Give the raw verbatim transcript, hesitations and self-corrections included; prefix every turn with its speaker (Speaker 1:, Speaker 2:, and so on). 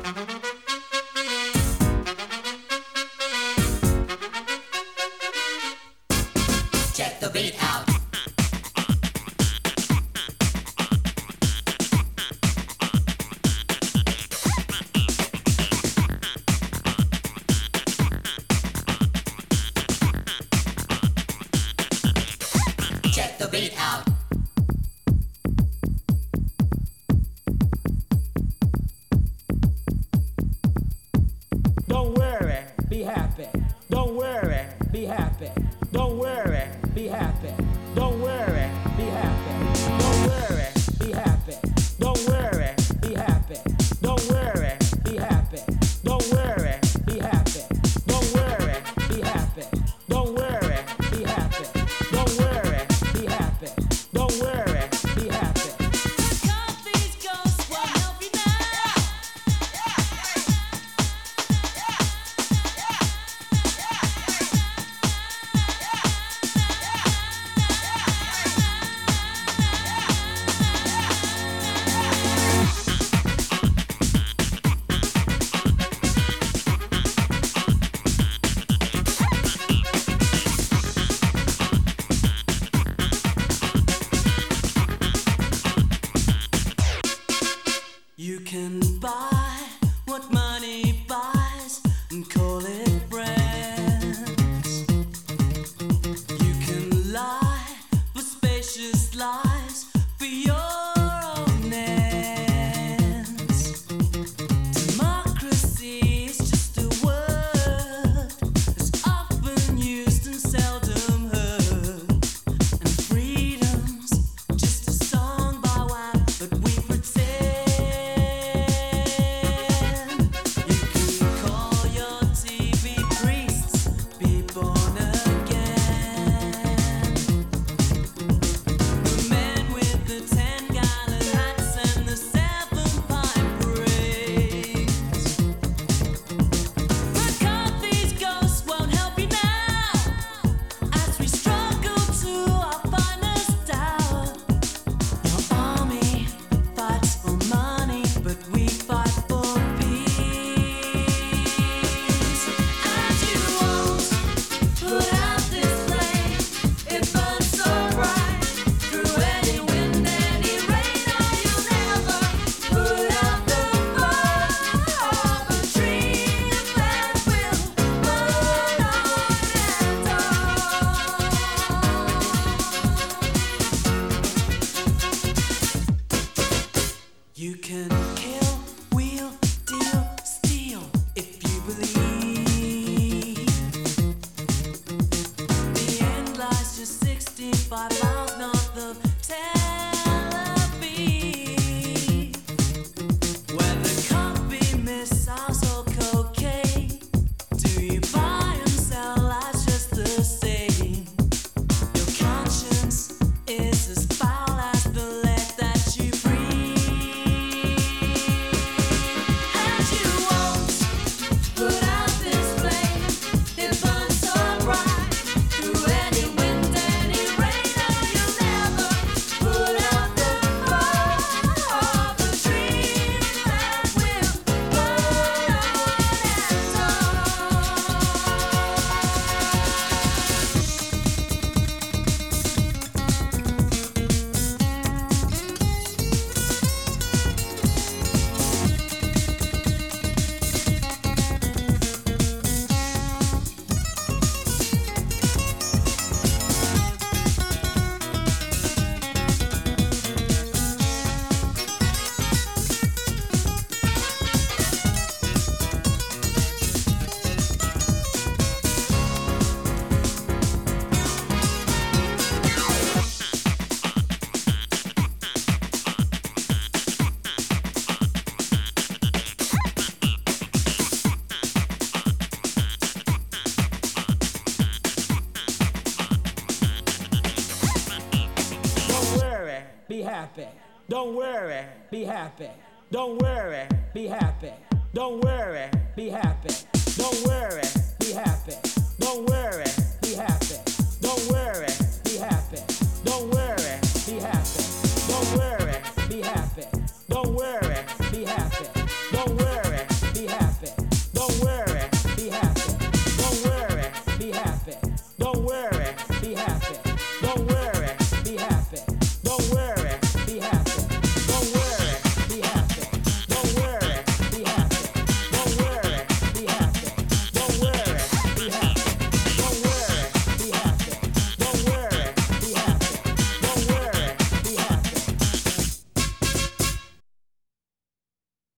Speaker 1: Check the beat out. Check the beat out.
Speaker 2: Don't worry, be happy. Don't worry, be happy. Don't worry, be happy. Don't worry, be happy. Don't worry, be happy. Don't worry, be happy. Don't worry, be happy. Don't worry, be happy. Don't worry, be happy. Don't worry, be happy. Don't worry, be happy. Don't worry, be happy.
Speaker 3: Coffee's ghost will help you now. You can buy what money buys and call it friends. You can lie for spacious lives for your own ends. Democracy is just a word that's often used and seldom heard. And freedom's just a song by one, but we pretend. You can call your T V priests, be born again. The men with the ten gallon hats and the seven pipe rings. McCarthy's ghost won't help you now as we struggle to our finest hour. Your army fights for money, but we fight for peace. And you won't put out this flame, it burns so bright through any wind, any rain. Oh, you'll never put out the fire of a dream that will burn on and on. You can kill, wheel, deal, steal if you believe. The end lies just sixty-five miles north of Tel Aviv, where the copy missiles or cocaine. Do you buy and sell lies just the same? Your conscience is as foul as the lead that you breathe. And you won't put out this flame, it burns so bright through any wind, any rain. Oh, you'll never put out the fire of a dream that will burn on and on.
Speaker 2: Don't worry, be happy. Don't worry, be happy. Don't worry, be happy. Don't worry, be happy. Don't worry, be happy. Don't worry, be happy. Don't worry, be happy. Don't worry, be happy. Don't worry, be happy. Don't worry, be happy. Don't worry, be happy.